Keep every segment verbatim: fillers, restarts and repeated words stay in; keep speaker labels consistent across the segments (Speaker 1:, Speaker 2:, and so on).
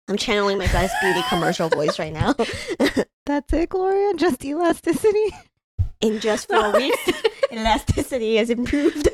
Speaker 1: I'm channeling my best beauty commercial voice right now.
Speaker 2: That's it, Gloria? Just elasticity?
Speaker 1: In just four weeks, elasticity has improved.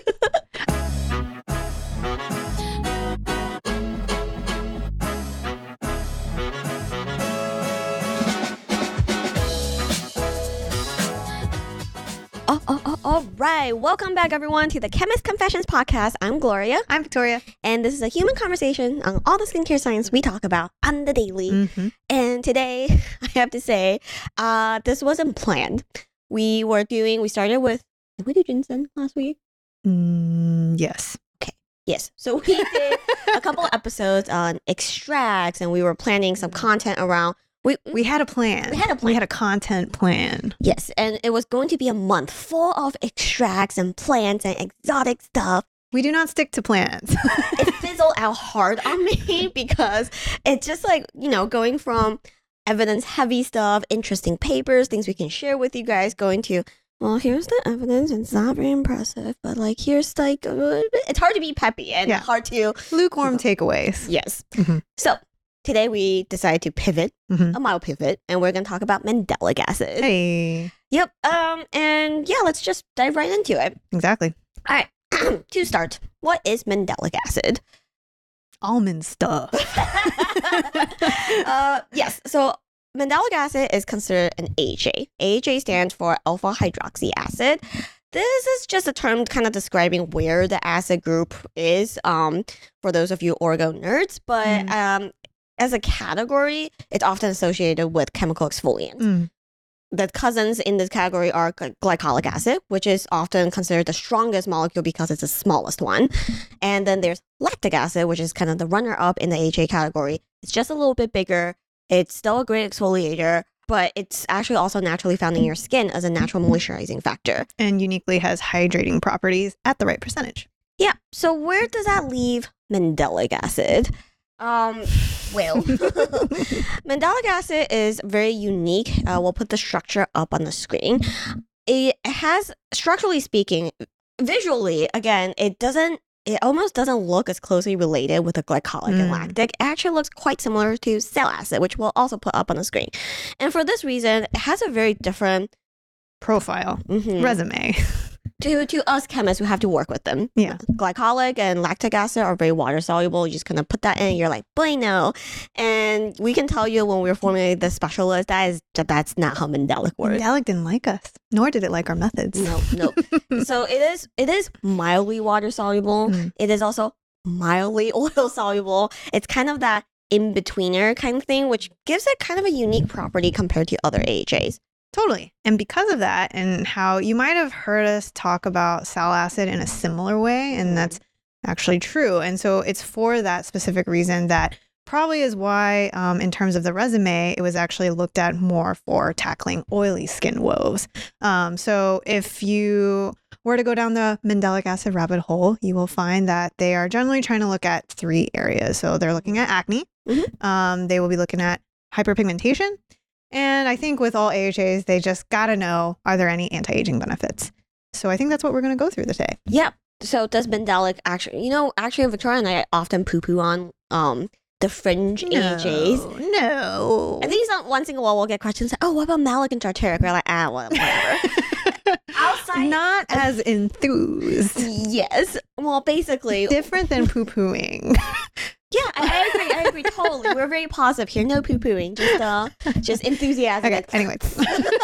Speaker 1: Oh, oh, oh, all right. Welcome back, everyone, to the Chemist Confessions podcast. I'm Gloria.
Speaker 2: I'm Victoria.
Speaker 1: And this is a human conversation on all the skincare science we talk about on the daily.
Speaker 2: Mm-hmm.
Speaker 1: And today, I have to say, uh, this wasn't planned. We were doing, we started with, did we do ginseng last week?
Speaker 2: Mm, yes.
Speaker 1: Yes. So we did a couple episodes on extracts, and we were planning some content around. We,
Speaker 2: We had a plan.
Speaker 1: We had a plan.
Speaker 2: We had a content plan.
Speaker 1: Yes, and it was going to be a month full of extracts and plants and exotic stuff.
Speaker 2: We do not stick to plans.
Speaker 1: It fizzled out hard on me because it's just like, you know, going from evidence heavy stuff, interesting papers, things we can share with you guys, going to, well, here's the evidence. It's not very impressive, but like, here's like, uh, it's hard to be peppy and
Speaker 2: Yeah.
Speaker 1: hard to.
Speaker 2: Lukewarm takeaways.
Speaker 1: Yes.
Speaker 2: Mm-hmm.
Speaker 1: So today we decided to pivot,
Speaker 2: Mm-hmm.
Speaker 1: a mild pivot, and we're going to talk about mandelic acid.
Speaker 2: Hey.
Speaker 1: Yep. Um. And yeah, let's just dive right into it.
Speaker 2: Exactly.
Speaker 1: All right. To start, what is mandelic acid?
Speaker 2: Almond stuff.
Speaker 1: uh, yes. So mandelic acid is considered an A H A. A H A stands for alpha hydroxy acid. This is just a term kind of describing where the acid group is, um, for those of you orgo nerds. But
Speaker 2: Mm.
Speaker 1: um, as a category, it's often associated with chemical exfoliants.
Speaker 2: Mm.
Speaker 1: The cousins in this category are gly- glycolic acid, which is often considered the strongest molecule because it's the smallest one. And then there's lactic acid, which is kind of the runner-up in the A H A category. It's just a little bit bigger. It's still a great exfoliator, but it's actually also naturally found in your skin as a natural moisturizing factor.
Speaker 2: And uniquely has hydrating properties at the right percentage.
Speaker 1: Yeah. So where does that leave mandelic acid? Um, well, mandelic acid is very unique. Uh, we'll put the structure up on the screen. It has, structurally speaking, visually, again, it doesn't, it almost doesn't look as closely related with the glycolic and
Speaker 2: Mm.
Speaker 1: lactic. It actually looks quite similar to cell acid, which we'll also put up on the screen. And for this reason, it has a very different
Speaker 2: Profile.
Speaker 1: mhm,
Speaker 2: Resume.
Speaker 1: to to us chemists who have to work with them.
Speaker 2: Yeah.
Speaker 1: Glycolic and lactic acid are very water soluble. You just kind of put that in and you're like, bueno. And we can tell you when we were formulating the specialist, that is that's not how mandelic works.
Speaker 2: Mandelic didn't like us, nor did it like our methods.
Speaker 1: No, no. So it is it is mildly water soluble.
Speaker 2: Mm.
Speaker 1: It is also mildly oil soluble. It's kind of that in-betweener kind of thing, which gives it kind of a unique property compared to other A H As.
Speaker 2: Totally. And because of that, and how you might have heard us talk about sal acid in a similar way, and that's actually true. And so it's for that specific reason that probably is why, um, in terms of the resume, it was actually looked at more for tackling oily skin woes. Um, so if you were to go down the mandelic acid rabbit hole, you will find that they are generally trying to look at three areas. So they're looking at acne.
Speaker 1: Mhm.
Speaker 2: Um, they will be looking at hyperpigmentation. And I think with all A H As, they just got to know, are there any anti-aging benefits? So I think that's what we're going to go through today.
Speaker 1: Yep. So does mandelic actually, you know, actually Victoria and I often poo-poo on um the fringe A H As.
Speaker 2: No.
Speaker 1: I think some, once in a while we'll get questions like, oh, what about malic and tartaric? We're like, ah, well, whatever. Outside.
Speaker 2: Not as enthused.
Speaker 1: Yes. Well, basically.
Speaker 2: Different than poo-pooing.
Speaker 1: Yeah, I, I agree. I agree totally. We're very positive here. No poo-pooing. Just uh, just enthusiasm.
Speaker 2: Okay, anyways.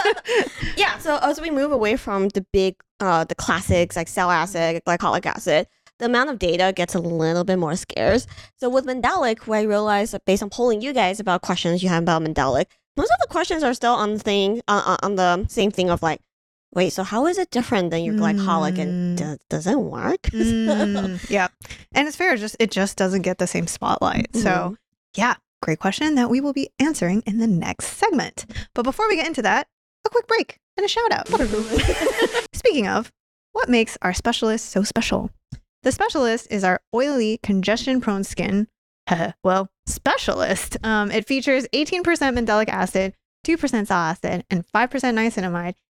Speaker 1: Yeah, so as we move away from the big, uh, the classics like cell acid, glycolic acid, the amount of data gets a little bit more scarce. So with mandelic, what I realized that based on polling you guys about questions you have about mandelic, most of the questions are still on the thing, uh, on the same thing of like, wait, so how is it different than your glycolic and
Speaker 2: Mm.
Speaker 1: does, does it work?
Speaker 2: Mm, yeah. And it's fair, just it just doesn't get the same spotlight. So
Speaker 1: Mhm.
Speaker 2: yeah, great question that we will be answering in the next segment. But before we get into that, a quick break and a shout out. Speaking of, what makes our specialist so special? The specialist is our oily, congestion-prone skin, well, specialist. Um, it features eighteen percent mandelic acid, two percent sal acid, and five percent niacinamide in a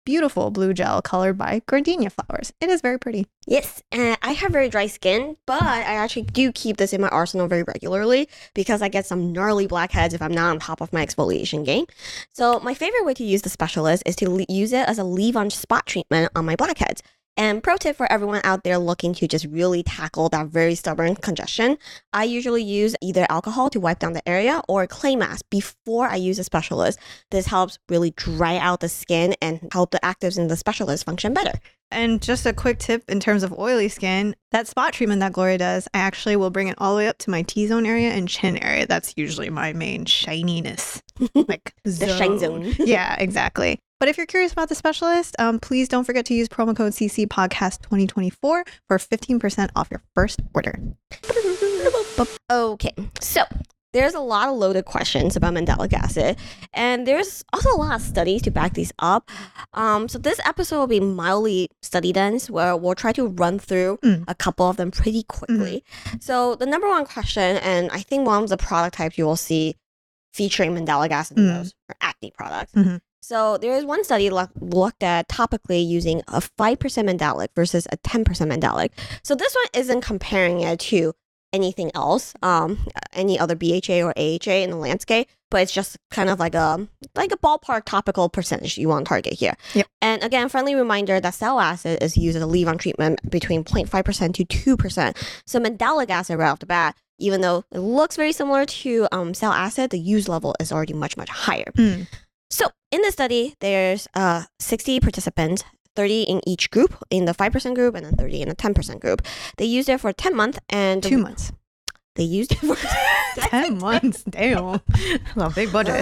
Speaker 2: beautiful blue gel colored by gardenia flowers. It is very pretty.
Speaker 1: Yes, and I have very dry skin, but I actually do keep this in my arsenal very regularly because I get some gnarly blackheads if I'm not on top of my exfoliation game. So my favorite way to use the Specialist is to le- use it as a leave-on spot treatment on my blackheads. And pro tip for everyone out there looking to just really tackle that very stubborn congestion, I usually use either alcohol to wipe down the area or a clay mask before I use a Specialist. This helps really dry out the skin and help the actives in the Specialist function better.
Speaker 2: And just a quick tip in terms of oily skin, that spot treatment that Gloria does, I actually will bring it all the way up to my T-zone area and chin area. That's usually my main shininess. Like
Speaker 1: The
Speaker 2: zone.
Speaker 1: shine zone.
Speaker 2: Yeah, exactly. But if you're curious about the Specialist, um, please don't forget to use promo code C C Podcast twenty twenty-four for fifteen percent off your first order.
Speaker 1: Okay, so there's a lot of loaded questions about mandelic acid, and there's also a lot of studies to back these up. Um, so this episode will be mildly study dense, where we'll try to run through
Speaker 2: Mm.
Speaker 1: a couple of them pretty quickly. So the number one question, and I think one of the product types you will see featuring mandelic acid the
Speaker 2: Mm.
Speaker 1: most, are acne products.
Speaker 2: Mhm.
Speaker 1: So there is one study look, looked at topically using a five percent mandelic versus a ten percent mandelic. So this one isn't comparing it to anything else, um, any other B H A or A H A in the landscape, but it's just kind of like a like a ballpark topical percentage you want to target here.
Speaker 2: Yep.
Speaker 1: And again, friendly reminder that salicylic acid is used as a leave-on treatment between zero point five percent to two percent. So mandelic acid right off the bat, even though it looks very similar to um, salicylic acid, the use level is already much, much higher.
Speaker 2: Mm.
Speaker 1: So in the study, there's uh, sixty participants, thirty in each group, in the five percent group and then thirty in the ten percent group. They used it for ten months and
Speaker 2: Two months.
Speaker 1: They used it for
Speaker 2: ten months. Damn. A big budget.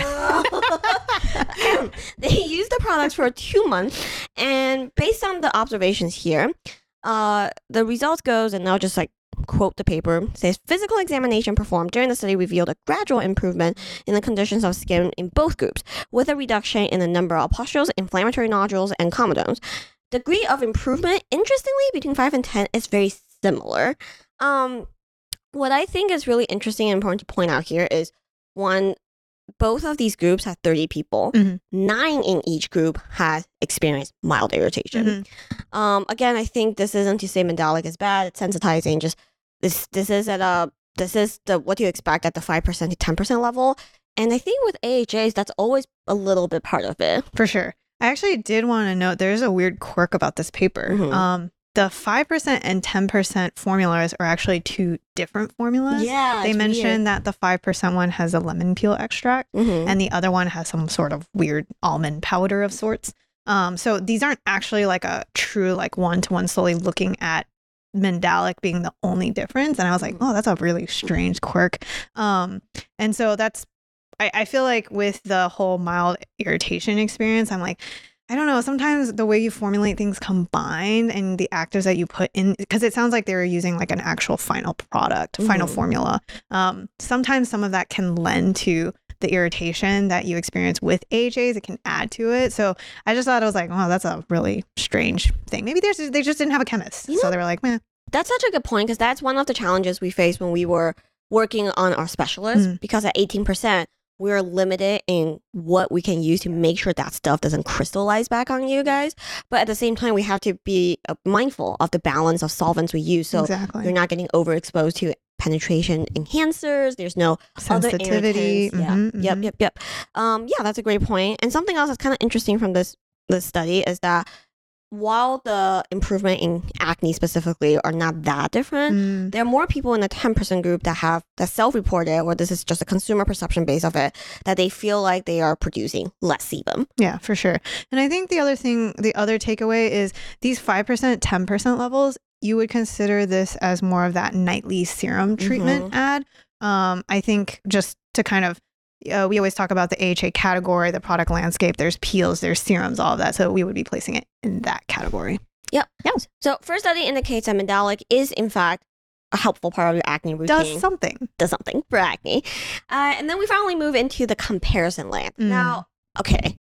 Speaker 1: They used the products for two months, and based on the observations here, uh, the results goes, and I'll just like quote the paper, says physical examination performed during the study revealed a gradual improvement in the conditions of skin in both groups, with a reduction in the number of pustules, inflammatory nodules, and comedones. Degree of improvement, interestingly, between five and ten is very similar. Um, what I think is really interesting and important to point out here is, one, both of these groups had thirty people.
Speaker 2: Mhm.
Speaker 1: Nine in each group had experienced mild irritation.
Speaker 2: Mhm.
Speaker 1: Um, again, I think this isn't to say mandelic is bad. It's sensitizing. Just this, this is at a, this is the what you expect at the five percent to ten percent level. And I think with A H As, that's always a little bit part of it.
Speaker 2: For sure. I actually did want to note there's a weird quirk about this paper.
Speaker 1: Mhm.
Speaker 2: Um, the five percent and ten percent formulas are actually two different formulas.
Speaker 1: Yeah,
Speaker 2: They mentioned that the five percent one has a lemon peel extract
Speaker 1: Mm-hmm.
Speaker 2: and the other one has some sort of weird almond powder of sorts. Um, so these aren't actually like a true like one-to-one slowly looking at mandelic being the only difference. And I was like, oh, that's a really strange quirk. Um, and so that's, I, I feel like with the whole mild irritation experience, I'm like, I don't know, sometimes the way you formulate things combined and the actives that you put in, because it sounds like they were using like an actual final product, final
Speaker 1: Mhm.
Speaker 2: formula. Um, sometimes some of that can lend to the irritation that you experience with A H As. It can add to it. So I just thought it was like, oh, that's a really strange thing. Maybe there's they just didn't have a chemist.
Speaker 1: You
Speaker 2: so
Speaker 1: know-
Speaker 2: they were like, meh.
Speaker 1: That's such a good point, because that's one of the challenges we faced when we were working on our Specialist,
Speaker 2: Mm.
Speaker 1: because at eighteen percent, we're limited in what we can use to make sure that stuff doesn't crystallize back on you guys. But at the same time, we have to be uh, mindful of the balance of solvents we use. So
Speaker 2: exactly.
Speaker 1: you're not getting overexposed to penetration enhancers. There's no other
Speaker 2: Sensitivity.
Speaker 1: irritants. Yeah.
Speaker 2: Mhm,
Speaker 1: Yep,
Speaker 2: mhm.
Speaker 1: yep, yep. Um, yeah, that's a great point. And something else that's kind of interesting from this this study is that while the improvement in acne specifically are not that different,
Speaker 2: Mm.
Speaker 1: there are more people in the ten percent group that have that self-reported, or this is just a consumer perception base of it, that they feel like they are producing less sebum.
Speaker 2: Yeah, for sure. And I think the other thing, the other takeaway is these five percent, ten percent levels, you would consider this as more of that nightly serum treatment ad. Um, I think just to kind of, uh, we always talk about the A H A category, the product landscape, there's peels, there's serums, all of that. So we would be placing it in that category.
Speaker 1: Yep. Yes. So first study indicates that mandelic is in fact a helpful part of your acne routine.
Speaker 2: Does something.
Speaker 1: Does something for acne. Uh, and then we finally move into the comparison land.
Speaker 2: Mm.
Speaker 1: Now, okay,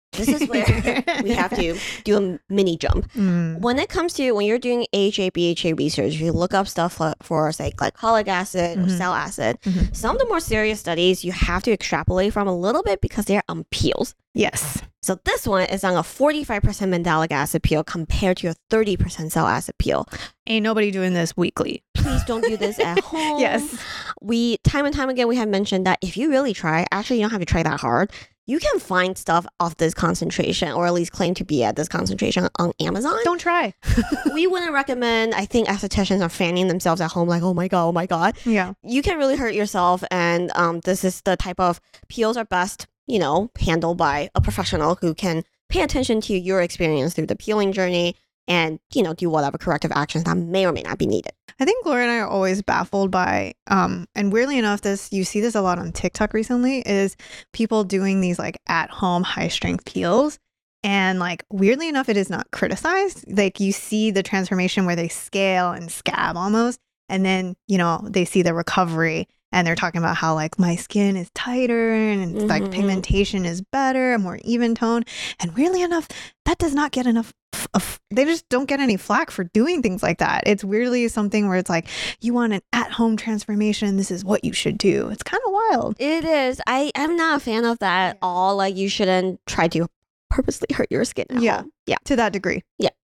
Speaker 1: this is where we have to do a mini jump.
Speaker 2: Mm.
Speaker 1: When it comes to when you're doing A H A, B H A research, you look up stuff for, for say, glycolic acid or
Speaker 2: Mhm.
Speaker 1: cell acid.
Speaker 2: Mhm.
Speaker 1: Some of the more serious studies you have to extrapolate from a little bit because they're on peels.
Speaker 2: Yes.
Speaker 1: So this one is on a forty-five percent mandelic acid peel compared to a thirty percent cell acid peel.
Speaker 2: Ain't nobody doing this weekly.
Speaker 1: Please don't do this at home.
Speaker 2: Yes.
Speaker 1: We, time and time again, we have mentioned that if you really try, actually you don't have to try that hard. You can find stuff of this concentration, or at least claim to be at this concentration on Amazon.
Speaker 2: Don't try.
Speaker 1: We wouldn't recommend, I think estheticians are fanning themselves at home like, oh my God, oh my God.
Speaker 2: Yeah.
Speaker 1: You can really hurt yourself. And um, this is the type of peels are best, you know, handled by a professional who can pay attention to your experience through the peeling journey and, you know, do whatever corrective actions that may or may not be needed.
Speaker 2: I think Gloria and I are always baffled by, um, and weirdly enough, this you see this a lot on TikTok recently, is people doing these like at home high strength peels. And like weirdly enough, it is not criticized. Like you see the transformation where they scale and scab almost. And then, you know, they see the recovery and they're talking about how like my skin is tighter and it's like
Speaker 1: Mhm.
Speaker 2: pigmentation is better, more even tone. And weirdly enough, that does not get enough. f- Of, they just don't get any flack for doing things like that. It's weirdly something where it's like, you want an at home transformation. This is what you should do. It's kind of wild.
Speaker 1: It is. I am not a fan of that at all. Like you shouldn't try to purposely hurt your skin at
Speaker 2: Yeah.
Speaker 1: home. Yeah.
Speaker 2: To that degree.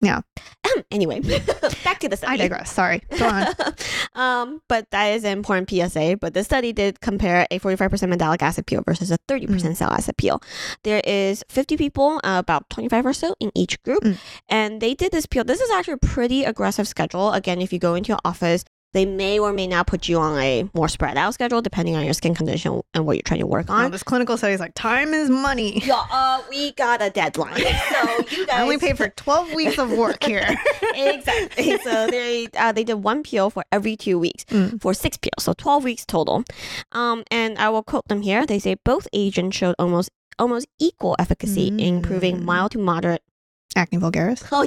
Speaker 1: Anyway, back to the study.
Speaker 2: I digress. Sorry. Go on.
Speaker 1: um, but that is an important P S A. But the study did compare a forty-five percent mandelic acid peel versus a thirty percent cell acid peel. There is fifty people, uh, about twenty-five or so in each group.
Speaker 2: Mm.
Speaker 1: And they did this peel. This is actually a pretty aggressive schedule. Again, if you go into your office, they may or may not put you on a more spread out schedule depending on your skin condition and what you're trying to work
Speaker 2: No,
Speaker 1: on.
Speaker 2: this clinical study is like, time is money.
Speaker 1: Yeah, uh, we got a deadline. So you guys
Speaker 2: I only paid for twelve weeks of work here.
Speaker 1: exactly. So they uh, they did one peel for every two weeks
Speaker 2: Mm.
Speaker 1: for six peels, so twelve weeks total. Um, and I will quote them here. They say both agents showed almost almost equal efficacy in improving
Speaker 2: Mm.
Speaker 1: mild to moderate.
Speaker 2: Acne vulgaris.
Speaker 1: Oh,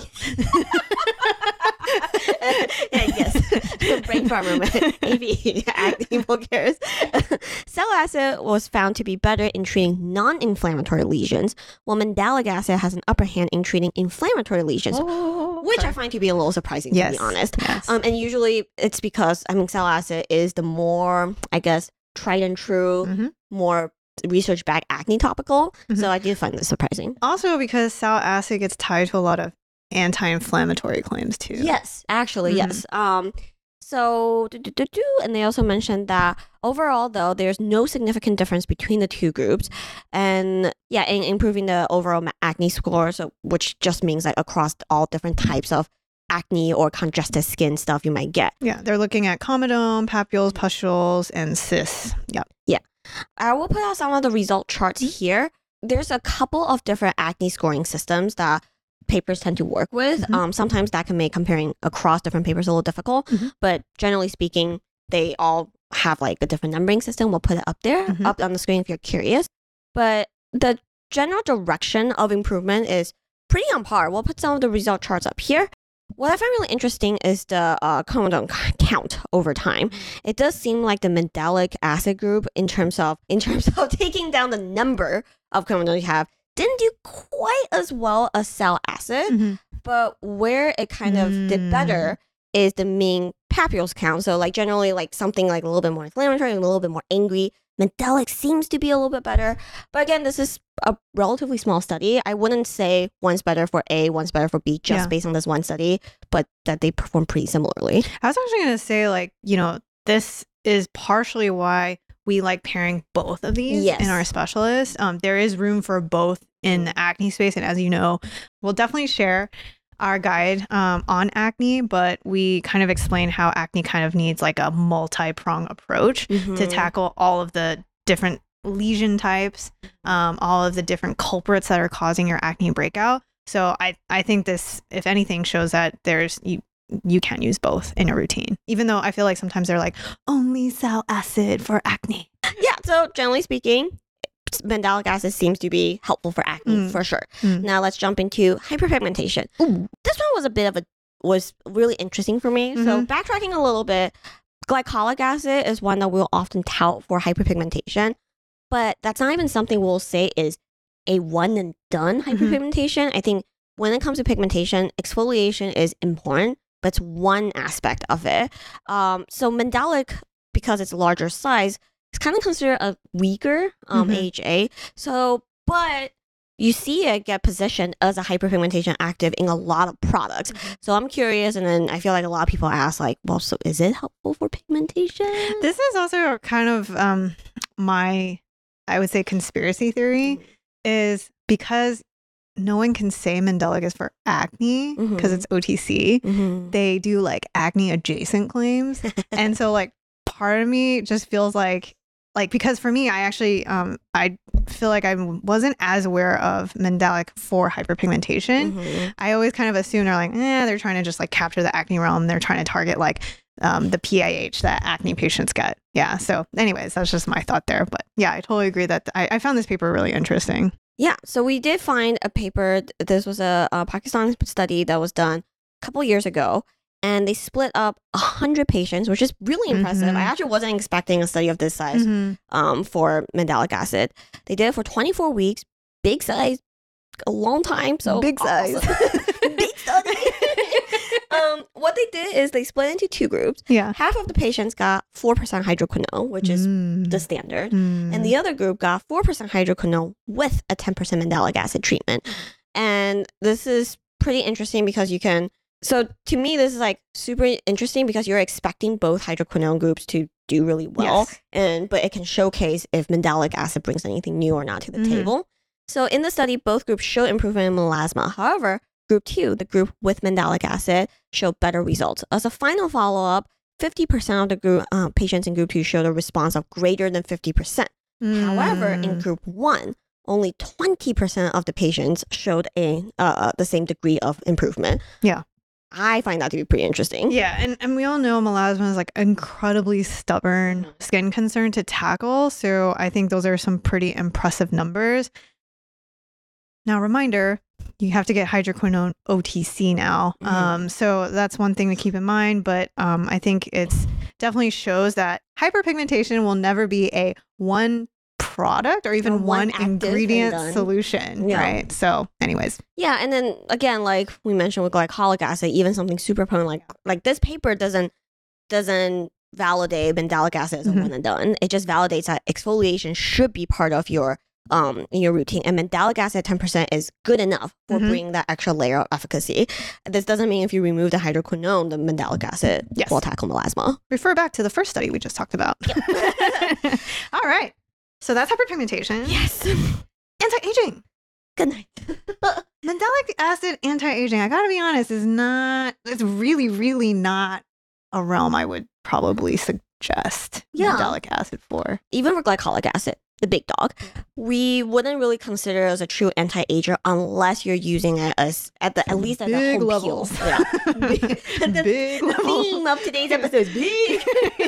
Speaker 1: yeah, yes. Brain farmer, A V, acne vulgaris. Cell acid was found to be better in treating non-inflammatory lesions, while mandelic acid has an upper hand in treating inflammatory lesions,
Speaker 2: Oh,
Speaker 1: which I find to be a little surprising,
Speaker 2: yes.
Speaker 1: to be honest.
Speaker 2: Yes.
Speaker 1: Um, and usually it's because, I mean, cell acid is the more, I guess, tried and true,
Speaker 2: Mhm.
Speaker 1: more research-backed acne topical.
Speaker 2: Mhm.
Speaker 1: So I do find this surprising.
Speaker 2: Also because sal acid gets tied to a lot of anti-inflammatory claims too.
Speaker 1: Yes, actually,
Speaker 2: Mhm.
Speaker 1: yes. Um, so, do, do, do, do, and they also mentioned that overall, though, there's no significant difference between the two groups. And yeah, in improving the overall ma- acne score, so which just means like across all different types of acne or congested skin stuff you might get.
Speaker 2: Yeah, they're looking at comedone, papules, pustules, and cysts. Yeah.
Speaker 1: I will put out some of the result charts here. There's a couple of different acne scoring systems that papers tend to work with.
Speaker 2: Mhm.
Speaker 1: Um, sometimes that can make comparing across different papers a little difficult,
Speaker 2: Mhm.
Speaker 1: but generally speaking, they all have like a different numbering system. We'll put it up there,
Speaker 2: Mhm.
Speaker 1: up on the screen if you're curious. But the general direction of improvement is pretty on par. We'll put some of the result charts up here. What I find really interesting is the uh, comedone c- count over time. It does seem like the mandelic acid group, in terms of in terms of taking down the number of comedone you have, didn't do quite as well as cell acid.
Speaker 2: Mhm.
Speaker 1: But where it kind of did better is the mean papules count. So like generally like something like a little bit more inflammatory, a little bit more angry. Mandelic seems to be a little bit better. But again, this is a relatively small study. I wouldn't say one's better for A, one's better for B just
Speaker 2: Yeah.
Speaker 1: based on this one study, but that they perform pretty similarly.
Speaker 2: I was actually going to say, like, you know, this is partially why we like pairing both of these
Speaker 1: Yes.
Speaker 2: in our specialists. Um, there is room for both in the acne space. And as you know, we'll definitely share our guide um, on acne, but we kind of explain how acne kind of needs like a multi-prong approach to
Speaker 1: Mhm.
Speaker 2: tackle all of the different lesion types, um, all of the different culprits that are causing your acne breakout. So I, I think this, if anything, shows that there's you you can use both in a routine. Even though I feel like sometimes they're like only sal acid for acne.
Speaker 1: Yeah, so generally speaking, mandelic acid seems to be helpful for acne
Speaker 2: Mm.
Speaker 1: for sure.
Speaker 2: Mm.
Speaker 1: Now let's jump into hyperpigmentation.
Speaker 2: Ooh.
Speaker 1: This one was a bit of a was really interesting for me. So
Speaker 2: Mhm.
Speaker 1: backtracking a little bit, glycolic acid is one that we'll often tout for hyperpigmentation, but that's not even something we'll say is a one and done hyperpigmentation. I think when it comes to pigmentation, exfoliation is important, but it's one aspect of it. Um, so Mandelic, because it's a larger size, it's kind of considered a weaker um,
Speaker 2: Mhm.
Speaker 1: A H A. So, but you see it get positioned as a hyperpigmentation active in a lot of products. So I'm curious, and then I feel like a lot of people ask, like, well, so is it helpful for pigmentation?
Speaker 2: This is also kind of um, my, I would say, conspiracy theory is because no one can say Mandelic is for acne because
Speaker 1: Mhm.
Speaker 2: it's O T C.
Speaker 1: Mm-hmm.
Speaker 2: They do like acne adjacent claims. And so like part of me just feels like like because for me I actually um I feel like I wasn't as aware of Mandelic for hyperpigmentation.
Speaker 1: Mhm.
Speaker 2: I always kind of assume they're like, eh, they're trying to just like capture the acne realm. They're trying to target like um, the P I H that acne patients get. Yeah. So anyways, that's just my thought there. But yeah, I totally agree that I, I found this paper really interesting.
Speaker 1: Yeah, so we did find a paper. This was a, a Pakistan study that was done a couple years ago, and they split up one hundred patients, which is really impressive.
Speaker 2: Mhm.
Speaker 1: I actually wasn't expecting a study of this size
Speaker 2: Mhm.
Speaker 1: um, for mandelic acid. They did it for twenty-four weeks, big size, a long time. So
Speaker 2: Big size.
Speaker 1: awesome. Big study. um, what they did is they split into two groups.
Speaker 2: Yeah.
Speaker 1: Half of the patients got four percent hydroquinone, which is
Speaker 2: Mm.
Speaker 1: the standard.
Speaker 2: Mm.
Speaker 1: And the other group got four percent hydroquinone with a ten percent mandelic acid treatment. And this is pretty interesting because you can, so to me, this is like super interesting because you're expecting both hydroquinone groups to do really well.
Speaker 2: Yes.
Speaker 1: And, but it can showcase if mandelic acid brings anything new or not to the
Speaker 2: Mhm.
Speaker 1: table. So in the study, both groups showed improvement in melasma. However, group two, the group with mandelic acid, showed better results. As a final follow-up, fifty percent of the group uh, patients in group two showed a response of greater than fifty percent. However, in
Speaker 2: Mm.
Speaker 1: group one, only twenty percent of the patients showed a uh, the same degree of improvement.
Speaker 2: Yeah.
Speaker 1: I find that to be pretty interesting.
Speaker 2: Yeah, and, and we all know melasma is like incredibly stubborn
Speaker 1: Mhm.
Speaker 2: skin concern to tackle. So I think those are some pretty impressive numbers. Now, reminder, you have to get hydroquinone O T C now.
Speaker 1: Mhm.
Speaker 2: Um, so that's one thing to keep in mind. But um, I think it's definitely shows that hyperpigmentation will never be a one product or even
Speaker 1: Or one
Speaker 2: one
Speaker 1: active and
Speaker 2: ingredient
Speaker 1: done.
Speaker 2: solution,
Speaker 1: Yeah.
Speaker 2: right? So anyways,
Speaker 1: Yeah, and then again, like we mentioned with glycolic acid, even something super potent like like this paper doesn't doesn't validate mandelic acid as a
Speaker 2: Mhm.
Speaker 1: one and done. It just validates that exfoliation should be part of your um your routine, and mandelic acid ten percent is good enough for
Speaker 2: Mhm.
Speaker 1: bringing that extra layer of efficacy. This doesn't mean if you remove the hydroquinone, the mandelic acid
Speaker 2: Yes.
Speaker 1: will tackle melasma.
Speaker 2: refer back to the first study we just talked about. All right. So that's hyperpigmentation.
Speaker 1: Yes.
Speaker 2: Anti-aging.
Speaker 1: Good night.
Speaker 2: Mandelic acid anti-aging, I gotta be honest, is not, it's really, really not a realm I would probably suggest
Speaker 1: Yeah.
Speaker 2: mandelic acid for.
Speaker 1: Even for glycolic acid, the big dog, we wouldn't really consider it as a true anti-ager unless you're using it as at the at least at the
Speaker 2: Big
Speaker 1: home
Speaker 2: levels.
Speaker 1: peel. Yeah. Big, the,
Speaker 2: Big
Speaker 1: the
Speaker 2: levels.
Speaker 1: theme of today's episode is big.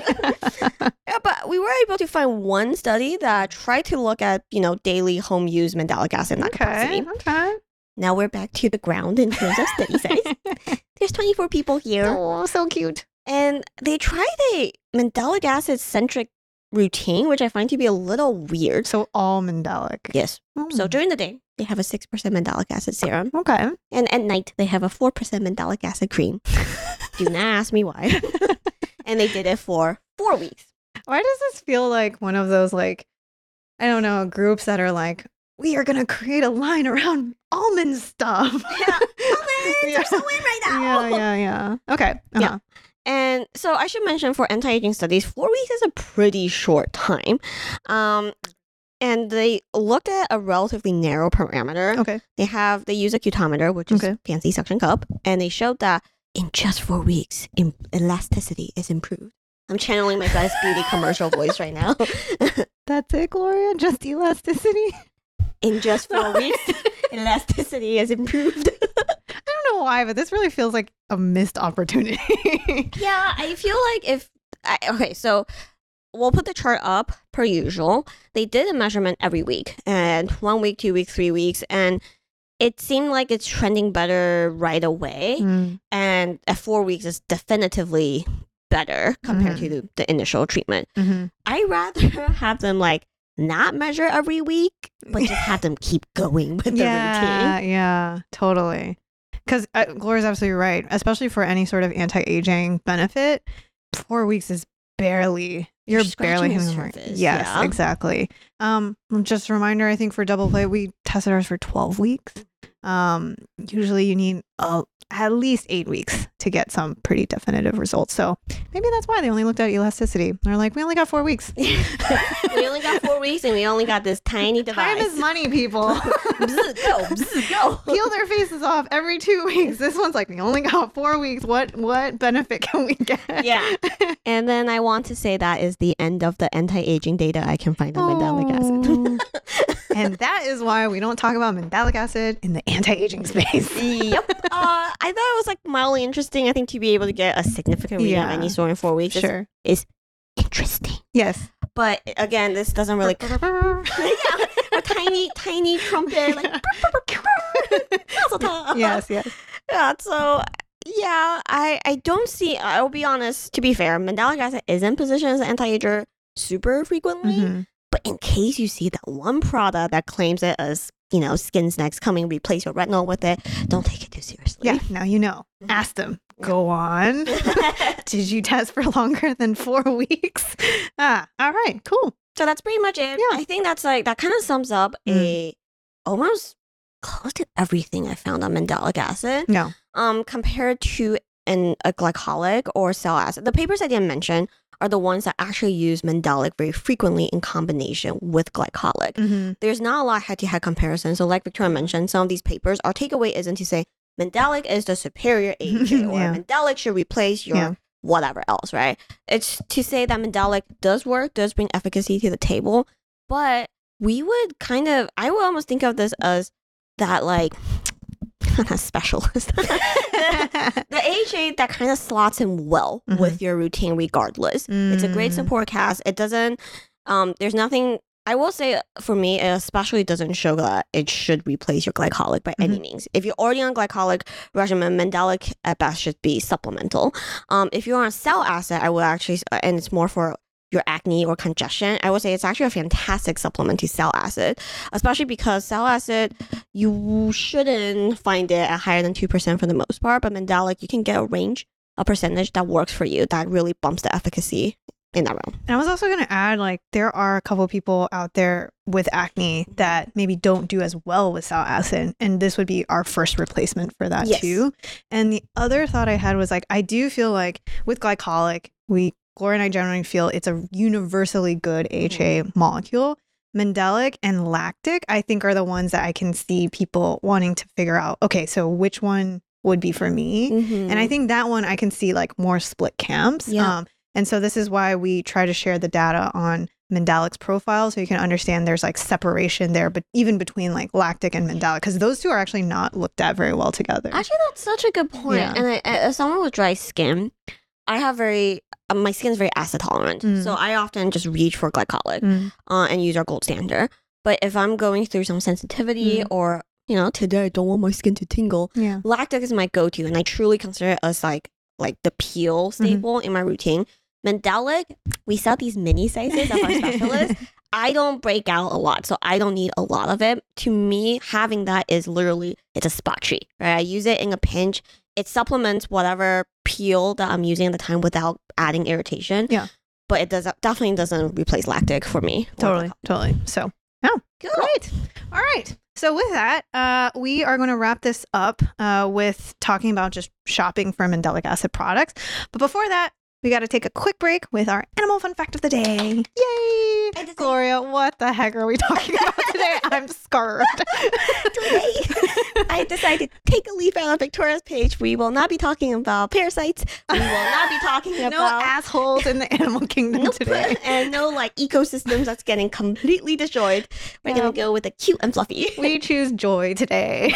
Speaker 1: Yeah, but we were able to find one study that tried to look at, you know, daily home use mandelic acid in that
Speaker 2: Okay,
Speaker 1: capacity.
Speaker 2: okay.
Speaker 1: Now we're back to the ground in terms of study size. There's twenty-four people here,
Speaker 2: Oh, so cute.
Speaker 1: and they tried a mandelic acid centric routine, which I find to be a little weird.
Speaker 2: So all mandelic.
Speaker 1: Yes. So
Speaker 2: Mm.
Speaker 1: during the day, they have a six percent mandelic acid serum.
Speaker 2: Okay.
Speaker 1: And at night, they have a four percent mandelic acid cream. Do not ask me why. And they did it for four weeks.
Speaker 2: Why does this feel like one of those, like, I don't know, groups that are like, we are going to create a line around almond stuff?
Speaker 1: Yeah. Almonds are so in right now.
Speaker 2: Yeah, yeah, yeah. Okay. Uh-huh.
Speaker 1: Yeah. And so I should mention for anti-aging studies, four weeks is a pretty short time. Um, and they looked at a relatively narrow parameter.
Speaker 2: Okay.
Speaker 1: They have, they use a cutometer, which is
Speaker 2: Okay.
Speaker 1: fancy suction cup. And they showed that in just four weeks, in- elasticity is improved. I'm channeling my Best Beauty commercial voice right now.
Speaker 2: That's it, Gloria? Just elasticity?
Speaker 1: In just four weeks, elasticity is improved.
Speaker 2: I don't know why, but this really feels like a missed opportunity.
Speaker 1: Yeah, I feel like if I, okay, so we'll put the chart up per usual. They did a measurement every week, and one week, two weeks, three weeks, and it seemed like it's trending better right away.
Speaker 2: Mm.
Speaker 1: And at four weeks, it's definitively better compared to the, the initial treatment.
Speaker 2: Mm-hmm.
Speaker 1: I rather have them like not measure every week, but just have them keep going with the
Speaker 2: yeah,
Speaker 1: routine.
Speaker 2: Yeah, totally. Because uh, Gloria's absolutely right, especially for any sort of anti-aging benefit. Four weeks is barely, you're,
Speaker 1: You're
Speaker 2: barely
Speaker 1: scratching the
Speaker 2: hitting the mark.
Speaker 1: surface,
Speaker 2: Yes,
Speaker 1: yeah.
Speaker 2: exactly. Um, just a reminder, I think for double play, we tested ours for twelve weeks. Um, usually you need uh, at least eight weeks to get some pretty definitive results. So maybe that's why they only looked at elasticity. They're like, we only got four weeks.
Speaker 1: We only got four weeks and we only got this tiny device.
Speaker 2: Time is money, people.
Speaker 1: Bzz, go, bzz, go.
Speaker 2: Peel their faces off every two weeks. This one's like, we only got four weeks. What what benefit can we get?
Speaker 1: Yeah. And then I want to say that is the end of the anti-aging data I can find on mandelic acid.
Speaker 2: And that is why we don't talk about mandelic acid in the anti-aging space.
Speaker 1: Yep. Uh, I thought it was like mildly interesting. I think to be able to get a significant read
Speaker 2: Yeah.
Speaker 1: of any sort in four weeks is,
Speaker 2: Sure.
Speaker 1: is interesting.
Speaker 2: Yes.
Speaker 1: But again, this doesn't really. Yeah, a tiny, tiny trumpet, like.
Speaker 2: Yes, yes.
Speaker 1: Yeah. So. Yeah, I, I don't see. I'll be honest. To be fair, mandelic acid isn't positioned as an anti-ager super frequently.
Speaker 2: Mhm.
Speaker 1: But in case you see that one product that claims it as, you know, skin's next coming, replace your retinol with it, don't take it too seriously.
Speaker 2: Yeah, now you know. Ask them. Go on. Did you test for longer than four weeks? Ah, all right, cool.
Speaker 1: So that's pretty much it.
Speaker 2: Yeah.
Speaker 1: I think that's like, that kind of sums up
Speaker 2: Mm.
Speaker 1: a almost close to everything I found on mandelic acid.
Speaker 2: No.
Speaker 1: Um, compared to an, a glycolic or cell acid. The papers I didn't mention are the ones that actually use mandelic very frequently in combination with glycolic.
Speaker 2: Mm-hmm.
Speaker 1: There's not a lot of head-to-head comparison. So like Victoria mentioned, some of these papers, our takeaway isn't to say mandelic is the superior A J or
Speaker 2: Yeah.
Speaker 1: mandelic should replace your
Speaker 2: Yeah.
Speaker 1: whatever else, right? It's to say that mandelic does work, does bring efficacy to the table, but we would kind of, I would almost think of this as that like, not specialist. the, the A H A that kind of slots in well
Speaker 2: Mhm.
Speaker 1: with your routine regardless. It's a great
Speaker 2: Mm.
Speaker 1: support cast. It doesn't, um, there's nothing, I will say for me, it especially doesn't show that it should replace your glycolic by any means. If you're already on glycolic regimen, mandelic at best should be supplemental. Um, if you're on cell acid, I would actually, and it's more for your acne or congestion, I would say it's actually a fantastic supplement to cell acid, especially because cell acid, you shouldn't find it at higher than two percent for the most part, but mandelic, you can get a range, a percentage that works for you that really bumps the efficacy in that realm.
Speaker 2: And I was also going to add, like, there are a couple people out there with acne that maybe don't do as well with sal acid. And this would be our first replacement for that,
Speaker 1: Yes.
Speaker 2: too. And the other thought I had was, like, I do feel like with glycolic, we, Gloria and I generally feel it's a universally good A H A molecule. Mandelic and lactic, I think, are the ones that I can see people wanting to figure out, okay, so which one would be for me?
Speaker 1: Mm-hmm.
Speaker 2: And I think that one I can see like more split camps.
Speaker 1: Yeah.
Speaker 2: Um, and so this is why we try to share the data on Mandelic's profile so you can understand there's like separation there, but even between like lactic and mandelic, because those two are actually not looked at very well together.
Speaker 1: Actually, that's such a good point.
Speaker 2: Yeah.
Speaker 1: And I, as someone with dry skin, I have very, uh, my skin is very acid tolerant.
Speaker 2: Mm.
Speaker 1: So I often just reach for glycolic
Speaker 2: Mm.
Speaker 1: uh, and use our gold standard. But if I'm going through some sensitivity
Speaker 2: Mm.
Speaker 1: or, you know, today I don't want my skin to tingle,
Speaker 2: Yeah.
Speaker 1: lactic is my go-to. And I truly consider it as like, like the peel staple in my routine. Mandelic, we sell these mini sizes of our specialists. I don't break out a lot, so I don't need a lot of it. To me, having that is literally, it's a spot treat, right? I use it in a pinch. It supplements whatever peel that I'm using at the time without adding irritation.
Speaker 2: Yeah.
Speaker 1: But it does definitely doesn't replace lactic for me.
Speaker 2: Totally. Totally. So, oh,
Speaker 1: Cool.
Speaker 2: great. All right. So with that, uh, we are going to wrap this up uh, with talking about just shopping for mandelic acid products. But before that, we got to take a quick break with our animal fun fact of the day. Yay!
Speaker 1: I just-
Speaker 2: Gloria, what the heck are we talking about today? I'm scared.
Speaker 1: Today, I decided to take a leaf out of Victoria's page. We will not be talking about parasites. We will not be talking
Speaker 2: No
Speaker 1: about
Speaker 2: assholes in the animal kingdom
Speaker 1: Nope.
Speaker 2: today.
Speaker 1: And no like ecosystems that's getting completely destroyed. We're
Speaker 2: Yeah.
Speaker 1: gonna go with the cute and fluffy.
Speaker 2: We choose joy today.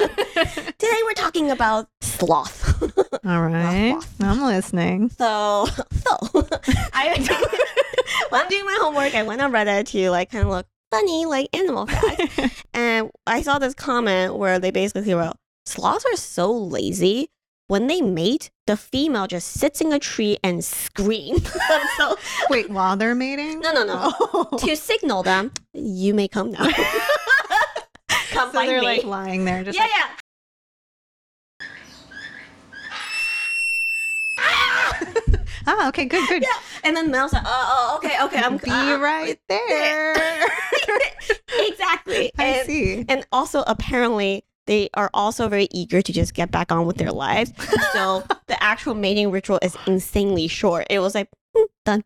Speaker 1: Today we're talking about sloth.
Speaker 2: All right.
Speaker 1: Ruff,
Speaker 2: I'm listening.
Speaker 1: so, so I when I'm doing my homework, I went on Reddit to like kind of look funny like animal facts, and I saw this comment where they basically wrote, "Sloths are so lazy when they mate, the female just sits in a tree and screams. So
Speaker 2: Wait, while they're mating?
Speaker 1: no, no, no.
Speaker 2: Oh.
Speaker 1: To signal them, you may come now. Come
Speaker 2: So
Speaker 1: find
Speaker 2: they're
Speaker 1: me.
Speaker 2: like lying there, just
Speaker 1: yeah,
Speaker 2: like,
Speaker 1: yeah.
Speaker 2: ah, okay, good, good.
Speaker 1: Yeah. And then Mel's like, oh, oh okay, okay, I'm
Speaker 2: Be
Speaker 1: uh,
Speaker 2: right there.
Speaker 1: exactly.
Speaker 2: I
Speaker 1: and,
Speaker 2: see.
Speaker 1: and also, apparently, they are also very eager to just get back on with their lives. So the actual mating ritual is insanely short. It was like, mm, done.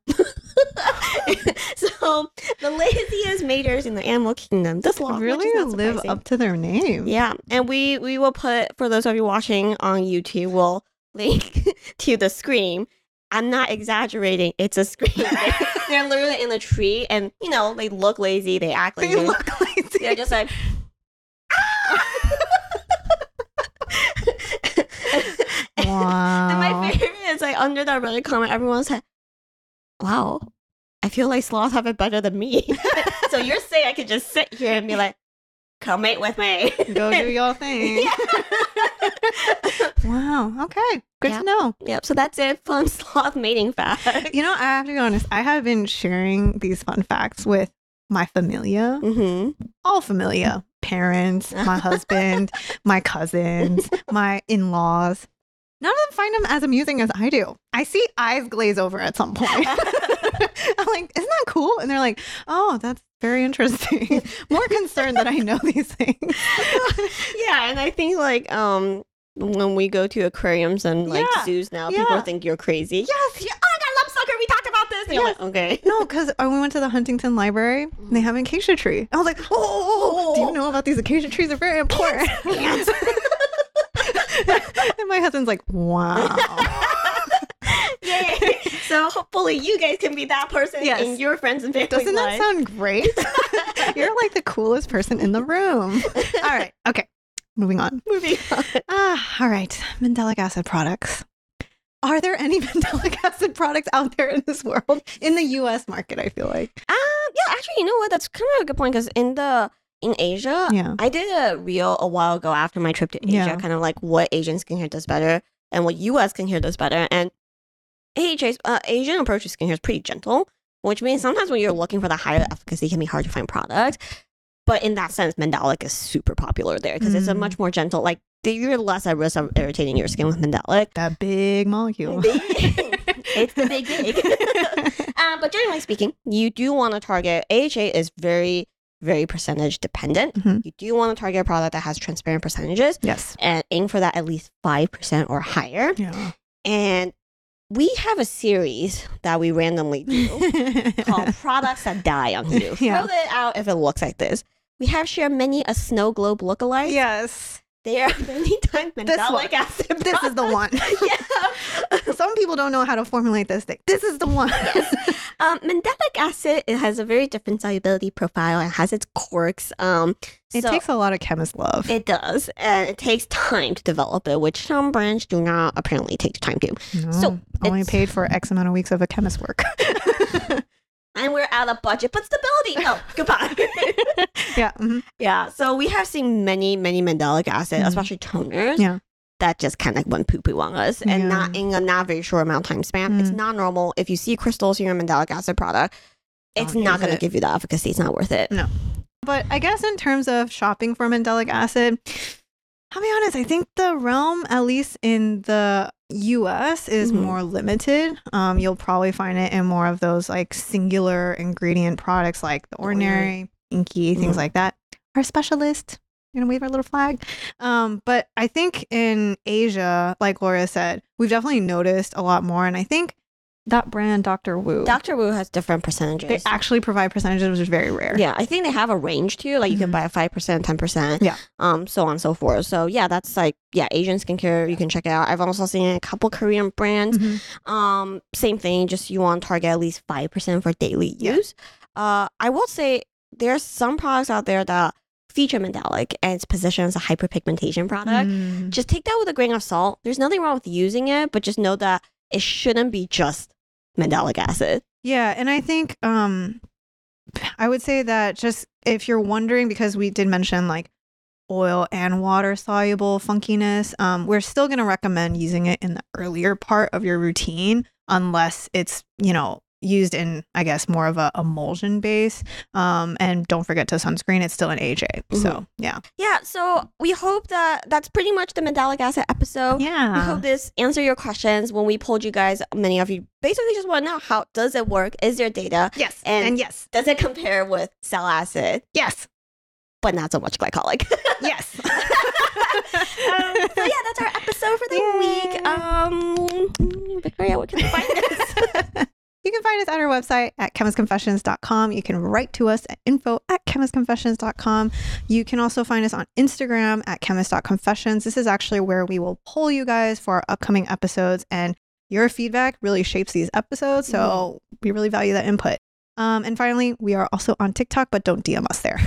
Speaker 1: So the laziest maters in the animal kingdom, the sloth, which is
Speaker 2: Really
Speaker 1: not
Speaker 2: live
Speaker 1: surprising.
Speaker 2: up to their name.
Speaker 1: Yeah, and we we will put, for those of you watching on YouTube, we'll link to the scream. I'm not exaggerating. It's a scream. They, they're literally in a tree, and you know they look lazy. They act like
Speaker 2: They
Speaker 1: they're,
Speaker 2: look lazy.
Speaker 1: they're just like.
Speaker 2: Wow.
Speaker 1: And my favorite is like under that Reddit comment, everyone's like, "Wow, I feel like sloths have it better than me." So you're saying I could just sit here and be like, "Come mate with me."
Speaker 2: Go do your thing. Wow. Okay. Good
Speaker 1: Yeah.
Speaker 2: to know.
Speaker 1: Yep. So that's it. Fun sloth mating fact.
Speaker 2: You know, I have to be honest. I have been sharing these fun facts with my familia,
Speaker 1: Mm-hmm.
Speaker 2: all familia, parents, my husband, my cousins, my in-laws. None of them find them as amusing as I do. I see eyes glaze over at some point. I'm like, isn't that cool? And they're like, oh, that's very interesting. More concerned that I know these things.
Speaker 1: Yeah, and I think like um when we go to aquariums and like
Speaker 2: Yeah,
Speaker 1: zoos now,
Speaker 2: yeah.
Speaker 1: people think you're crazy.
Speaker 2: Yes.
Speaker 1: Yeah, oh my god, Lumpsucker, we talked about this. And you're like, okay.
Speaker 2: No, because we went to the Huntington Library and they have an acacia tree. I was like, oh, oh, oh, do you know about these acacia trees? Are very important.
Speaker 1: Ants.
Speaker 2: And my husband's like, wow.
Speaker 1: Yay. So hopefully you guys can be that person
Speaker 2: Yes.
Speaker 1: in your friends and family
Speaker 2: Doesn't that
Speaker 1: lives.
Speaker 2: sound great? You're like the coolest person in the room. All right. Okay. Moving on.
Speaker 1: Moving on.
Speaker 2: Ah, all right. Mandelic acid products. Are there any mandelic acid products out there in this world? In the U S market, I feel like.
Speaker 1: Um, yeah, actually, you know what? That's kind of a good point because in the in Asia,
Speaker 2: Yeah.
Speaker 1: I did a reel a while ago after my trip to Asia,
Speaker 2: Yeah.
Speaker 1: kind of like what Asian skincare does better and what U S skincare does better. And A H A's uh, Asian approach to skincare is pretty gentle, which means sometimes when you're looking for the higher efficacy, it can be hard to find products. But in that sense, Mandelic is super popular there because it's a
Speaker 2: Mm.
Speaker 1: much more gentle, like you're less at risk of irritating your skin with Mandelic.
Speaker 2: That big molecule.
Speaker 1: It's the big big. um, but generally speaking, you do want to target A H A is very, very percentage dependent.
Speaker 2: Mhm.
Speaker 1: You do want to target a product that has transparent percentages
Speaker 2: Yes.
Speaker 1: and aim for that at least five percent or higher.
Speaker 2: Yeah.
Speaker 1: And we have a series that we randomly do called Products That Die on You.
Speaker 2: Yeah.
Speaker 1: Throw it out if it looks like this. We have shared many a snow globe lookalike.
Speaker 2: Yes.
Speaker 1: They are many times
Speaker 2: This
Speaker 1: mandelic
Speaker 2: one.
Speaker 1: acid.
Speaker 2: This is the one.
Speaker 1: yeah.
Speaker 2: Some people don't know how to formulate this thing. This is the one.
Speaker 1: Yes. Um, mandelic acid, it has a very different solubility profile. It has its quirks. Um,
Speaker 2: It
Speaker 1: so
Speaker 2: takes a lot of chemist love.
Speaker 1: it does, and it takes time to develop it, which some brands do not apparently take time to.
Speaker 2: No,
Speaker 1: so
Speaker 2: only
Speaker 1: it's-
Speaker 2: paid for X amount of weeks of a chemist work.
Speaker 1: And we're out of budget, but stability. No, goodbye.
Speaker 2: Yeah. mhm.
Speaker 1: Yeah, so we have seen many, many mandelic acid,
Speaker 2: Mhm.
Speaker 1: especially toners,
Speaker 2: Yeah.
Speaker 1: that just kind of went poo poo on us, and
Speaker 2: Yeah.
Speaker 1: not in a not very short amount of time span. It's
Speaker 2: Mm.
Speaker 1: not normal. If you see crystals in your mandelic acid product, it's
Speaker 2: Don't
Speaker 1: not
Speaker 2: use
Speaker 1: going to
Speaker 2: it.
Speaker 1: give you the efficacy. It's not worth it.
Speaker 2: No. But I guess in terms of shopping for mandelic acid, I'll be honest, I think the realm, at least in the U S, is
Speaker 1: Mhm.
Speaker 2: more limited. Um, you'll probably find it in more of those like singular ingredient products like the Ordinary, Inky, things
Speaker 1: Mhm.
Speaker 2: like that. Our specialist, you know, wave our little flag. Um, but I think in Asia, like Gloria said, we've definitely noticed a lot more. And I think that brand, Doctor Wu,
Speaker 1: Doctor Wu has different percentages.
Speaker 2: they actually provide percentages, which is very rare.
Speaker 1: Yeah, I think they have a range too. Like you can
Speaker 2: Mhm.
Speaker 1: buy a five percent, ten percent,
Speaker 2: Yeah.
Speaker 1: um, so on and so forth. So yeah, that's like yeah, Asian skincare. You can check it out. I've also seen a couple Korean brands.
Speaker 2: Mhm.
Speaker 1: Um, same thing. Just you want to target at least five percent for daily
Speaker 2: Yeah.
Speaker 1: use. Uh, I will say there's some products out there that feature mandelic and it's positioned as a hyperpigmentation product.
Speaker 2: Mm.
Speaker 1: Just take that with a grain of salt. There's nothing wrong with using it, but just know that it shouldn't be just mandelic acid.
Speaker 2: Yeah, and I think um I would say that just if you're wondering, because we did mention like oil and water soluble funkiness. Um, we're still going to recommend using it in the earlier part of your routine unless it's, you know, used in, I guess, more of a emulsion base. Um, and don't forget to sunscreen. It's still an A J. Mm-hmm. So, yeah.
Speaker 1: Yeah. So we hope that that's pretty much the mandelic acid episode.
Speaker 2: Yeah.
Speaker 1: We hope this answered your questions. When we polled you guys, many of you basically just want to know, how does it work? Is there data?
Speaker 2: Yes.
Speaker 1: And,
Speaker 2: and yes.
Speaker 1: Does it compare with salicylic acid?
Speaker 2: Yes.
Speaker 1: But not so much glycolic.
Speaker 2: Yes.
Speaker 1: um, so yeah, that's our episode for the
Speaker 2: Yay.
Speaker 1: week. Um, Victoria, where can you find us?
Speaker 2: You can find us at our website at chemist confessions dot com. You can write to us at info at chemist confessions dot com. You can also find us on Instagram at chemist dot confessions. This is actually where we will poll you guys for our upcoming episodes, and your feedback really shapes these episodes. So mm-hmm. we really value that input. Um, and finally, we are also on TikTok, but don't D M us there.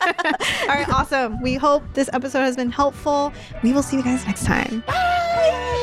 Speaker 2: All right, awesome. We hope this episode has been helpful. We will see you guys next time.
Speaker 1: Bye.